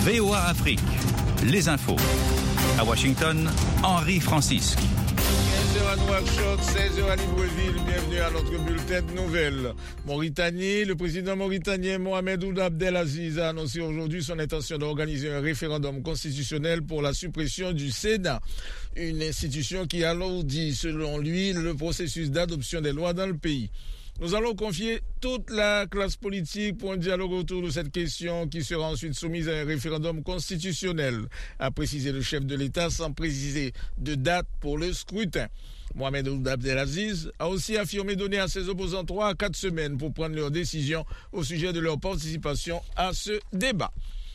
VOA Afrique, les infos. À Washington, Henri Francisque. 15h à Nouakchott, 16h à Libreville, bienvenue à notre bulletin de nouvelles. Mauritanie, le président mauritanien Mohamed Ould Abdelaziz a annoncé aujourd'hui son intention d'organiser un référendum constitutionnel pour la suppression du Sénat. Une institution qui alourdit, selon lui, le processus d'adoption des lois dans le pays. Nous allons confier toute la classe politique pour un dialogue autour de cette question qui sera ensuite soumise à un référendum constitutionnel, a précisé le chef de l'État sans préciser de date pour le scrutin. Mohamed Ould Abdelaziz a aussi affirmé donner à ses opposants 3 à 4 semaines pour prendre leur décision au sujet de leur participation à ce débat.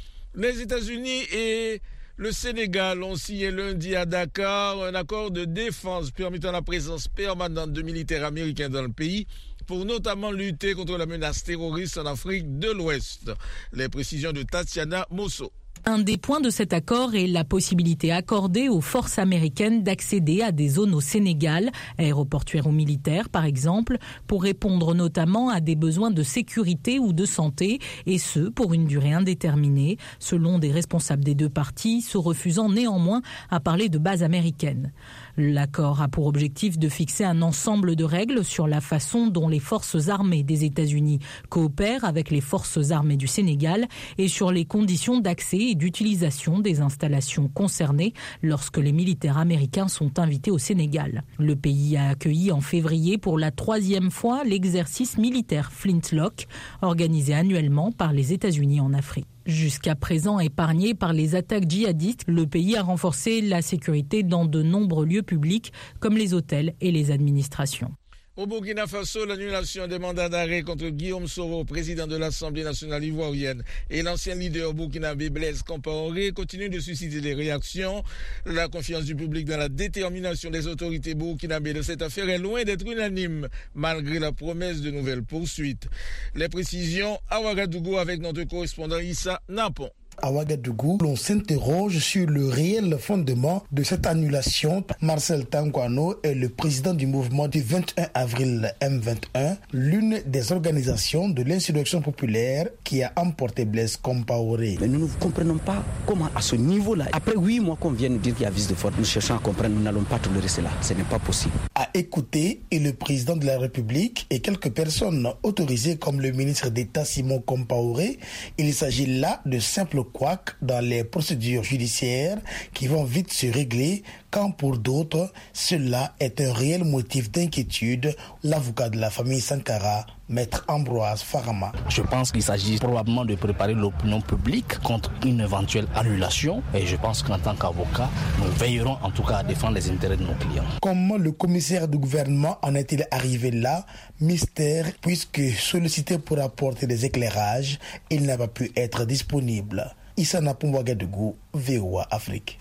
Les États-Unis et le Sénégal ont signé lundi à Dakar un accord de défense permettant la présence permanente de militaires américains dans le pays pour notamment lutter contre la menace terroriste en Afrique de l'Ouest. Les précisions de Tatiana Mosso. Un des points de cet accord est la possibilité accordée aux forces américaines d'accéder à des zones au Sénégal, aéroportuaires ou militaires par exemple, pour répondre notamment à des besoins de sécurité ou de santé, et ce pour une durée indéterminée, selon des responsables des deux parties, se refusant néanmoins à parler de bases américaines. L'accord a pour objectif de fixer un ensemble de règles sur la façon dont les forces armées des États-Unis coopèrent avec les forces armées du Sénégal et sur les conditions d'accès et d'utilisation des installations concernées lorsque les militaires américains sont invités au Sénégal. Le pays a accueilli en février pour la 3e fois l'exercice militaire Flintlock, organisé annuellement par les États-Unis en Afrique. Jusqu'à présent épargné par les attaques djihadistes, le pays a renforcé la sécurité dans de nombreux lieux publics comme les hôtels et les administrations. Au Burkina Faso, l'annulation des mandats d'arrêt contre Guillaume Soro, président de l'Assemblée nationale ivoirienne, et l'ancien leader burkinabé Blaise Compaoré continue de susciter des réactions. La confiance du public dans la détermination des autorités burkinabées de cette affaire est loin d'être unanime, malgré la promesse de nouvelles poursuites. Les précisions à Ouagadougou avec notre correspondant Issa Napon. À Ouagadougou, l'on s'interroge sur le réel fondement de cette annulation. Marcel Tanguano est le président du mouvement du 21 avril M21, l'une des organisations de l'insurrection populaire qui a emporté Blaise Compaoré. Mais nous ne comprenons pas comment à ce niveau-là, après 8 mois qu'on vient nous dire qu'il y a vice de force, nous cherchons à comprendre, nous n'allons pas tolérer cela, ce n'est pas possible. À écouter, et le président de la République et quelques personnes autorisées comme le ministre d'État Simon Compaoré, il s'agit là de simples couacs dans les procédures judiciaires qui vont vite se régler, quand pour d'autres, cela est un réel motif d'inquiétude. L'avocat de la famille Sankara, Maître Ambroise Farama. Je pense qu'il s'agit probablement de préparer l'opinion publique contre une éventuelle annulation, et je pense qu'en tant qu'avocat, nous veillerons en tout cas à défendre les intérêts de nos clients. Comment le commissaire du gouvernement en est-il arrivé là? Mystère, puisque sollicité pour apporter des éclairages, il n'a pas pu être disponible. Issa Napon, Ouagadougou, VOA Afrique.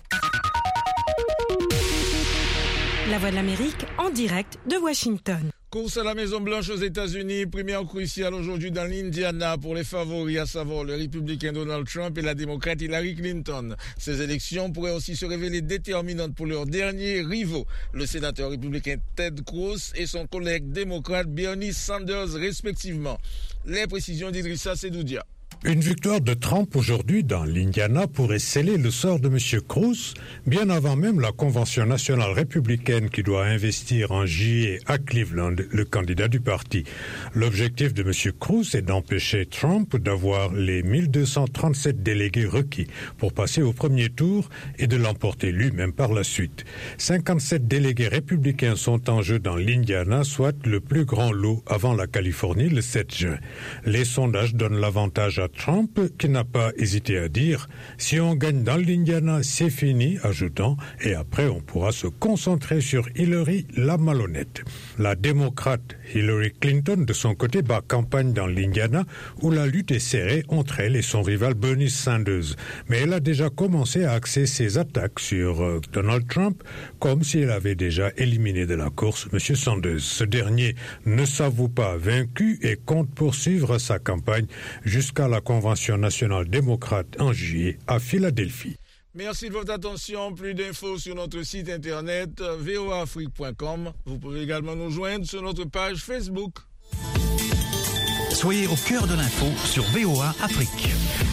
La Voix de l'Amérique en direct de Washington. Course à la Maison-Blanche aux États-Unis, première cruciale aujourd'hui dans l'Indiana pour les favoris, à savoir le républicain Donald Trump et la démocrate Hillary Clinton. Ces élections pourraient aussi se révéler déterminantes pour leurs derniers rivaux, le sénateur républicain Ted Cruz et son collègue démocrate Bernie Sanders respectivement. Les précisions d'Idrissa Sedoudia. Une victoire de Trump aujourd'hui dans l'Indiana pourrait sceller le sort de M. Cruz, bien avant même la Convention nationale républicaine qui doit investir en juillet à Cleveland le candidat du parti. L'objectif de M. Cruz est d'empêcher Trump d'avoir les 1237 délégués requis pour passer au premier tour et de l'emporter lui-même par la suite. 57 délégués républicains sont en jeu dans l'Indiana, soit le plus grand lot avant la Californie le 7 juin. Les sondages donnent l'avantage à Trump, qui n'a pas hésité à dire « Si on gagne dans l'Indiana, c'est fini », ajoutant « Et après, on pourra se concentrer sur Hillary, la malhonnête ». La démocrate Hillary Clinton, de son côté, bat campagne dans l'Indiana, où la lutte est serrée entre elle et son rival Bernie Sanders. Mais elle a déjà commencé à axer ses attaques sur Donald Trump, comme si elle avait déjà éliminé de la course M. Sanders. Ce dernier ne s'avoue pas vaincu et compte poursuivre sa campagne jusqu'à la Convention nationale démocrate en juillet à Philadelphie. Merci de votre attention. Plus d'infos sur notre site internet voaafrique.com. Vous pouvez également nous joindre sur notre page Facebook. Soyez au cœur de l'info sur VOA Afrique.